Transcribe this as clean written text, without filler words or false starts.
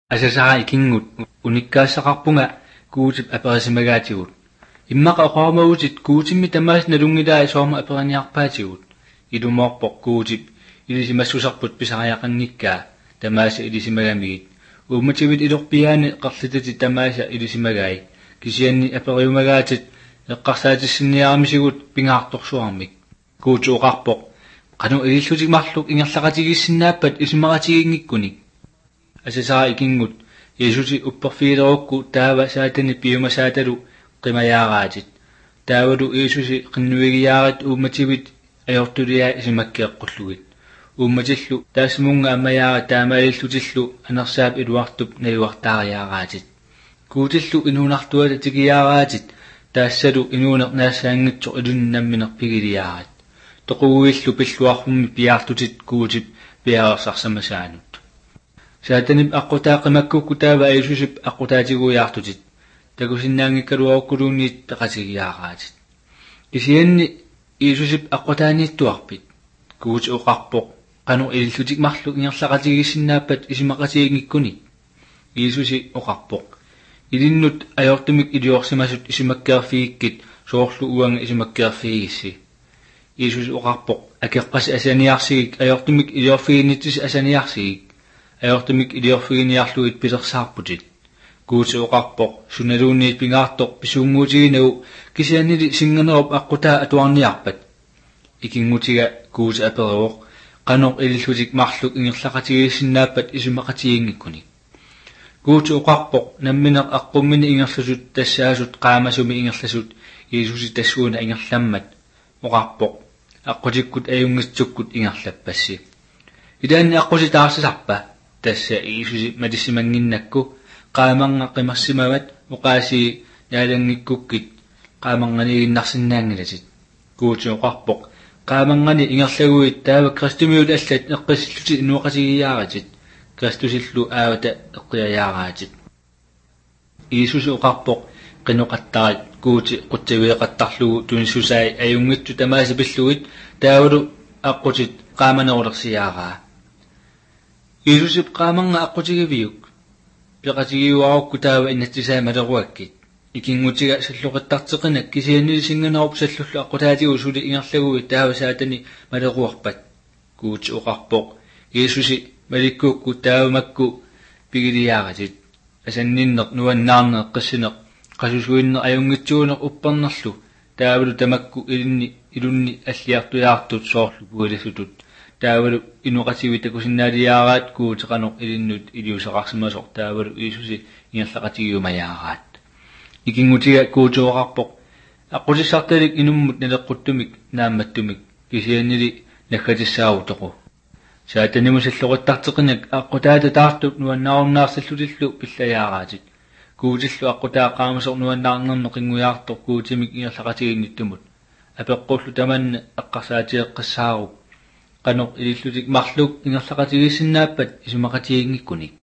Asasara ikingut unikkaassaqarpunga kuutip aperisimagaatigut immaqa oqaamautit kuutimmi tamaas nalungidaa soorma aperiniarpaatigut ilumorpoq kuutip ilisimassusarput pisariaqannikkaa tamaasa ilisimagamigit uummativit ilorpiaani qarlitati tamaasa ilisimagai kisianni aperiumagaatit eqqarsaatissinniaramisigut pingaartorsuarmik kuutu oqarpoq qanu ilillutik marluk ingerlaqatigissinnaappat isimaqatigiingikkunik asasara ikingut Yesusi upperfiilerukku taava saatani piuma saatalu qimayaaraatit taavalu Yesusi qinnuigiyaarat uummativit ajortuliaa isimakkeeqqulluit uummatillu taasmunga ammayaara taamaalillutillu anersaap iluartup nayuartaariyaaraatit kuutillu inuunartuata tigiyaaraatit taassalu inuunernaassaangitsoq ilunnamminerpigiliyaarat toquuillu pilluarfummi piaartutit kuutip piarersarsamasaanuut Saatanip aqqutaaqimakkukku taava Yesusip aqqutaatiguyaartutit takusinnaangikkaluarukkuluunniit taqatigiyaaraatit kisianni Yesusip aqqutaaniittuarpit kuuti oqarpoq qanu ilillutik marluk ingerlaqatigissinnaappat isimaqatigiingikkunik Yesusi oqarpoq ilinnut ajortumik iliorsimasut isimakkeerfiikkit soorlu uanga isimakkeerfiigissi Yesusi oqarpoq akeqqas asaniarsigik ajortumik iliorfiginnittis asaniarsigik ajortumik iliorfiginiarluit pilersaarputit kuuti oqarpoq sunaluunniit pingaartoq pisuunguutiginau kisiannili singanerop aqutaa atuarniarpat ikingutiga kuuti aperiuq qanoq ilillutik marluk ingerlaqatigissinnaappat isimaqatigiingikkunik kuuti oqarpoq namminer aqummini ingerlusut tassaasut qaamasumi ingerlasut Yesusi tassuuna ingerlammat oqarpoq aqutikkut ajungitsukkut ingerlappassi idaanni aqusitaarsisarpa tassa Yesusi matissimanginnakku qaamanga qimarsimamat uqaasi yaalangikkukkit qaamanganiginnarsinnaangilatit kuuti oqarpoq qaamangani ingerlaguit taava kristumiut allat eqqissilluti inuaqatigiyaaratit kristusillu aavata eqqiayaaraatit Yesusi oqarpoq qinuqattarit kuuti quttaviiqattarlugu tunissusaai ajungittu tamaasi pillugit taavalu aqutit qaamanerulersiaaraa Yesusip qaamanga aqutigiviuk piqatigiuarukku taava innattisaa maleruakkit ikingutiga salluqattarteqinak kisiannili singanerup sallullu aqutaatigu suli ingerlaguit taava saatani maleruarpat kuuti oqarpoq Yesusi malikkuukku taavamakku pigiliyaaratit asanninneq nuannaarneq qissineq qasusuinneq ajungitsuuneq uppernerlu taavalu tamakku ilunni alliartuyaartut soorlu puilassutut taavalu inuqativit takusinnaaliyaaraat kuuti qanoq ilinnut iliusaqarsimasoq taavalu Yesusi ingerlaqatigiumayaaraat ikingutiga kuuti oqarpoq aqutissartalik inummut naleqquttumik naammattumik kisiannili nakkatissaarutaqu saatanimu salluqattarteqinak aqutaata taartut nuannaarunnaarsallutillu pillayaaraatit kuutillu aqutaa qaamasoq nuannaarnerneq inguyaartoq kuutimik ingerlaqatiginnittumut apeqqullu tamanna eqqarsaatigeqqassaarup qanoq ilillutik marluk ingerlaqatigissinnaappat isimaqatigiingikkunik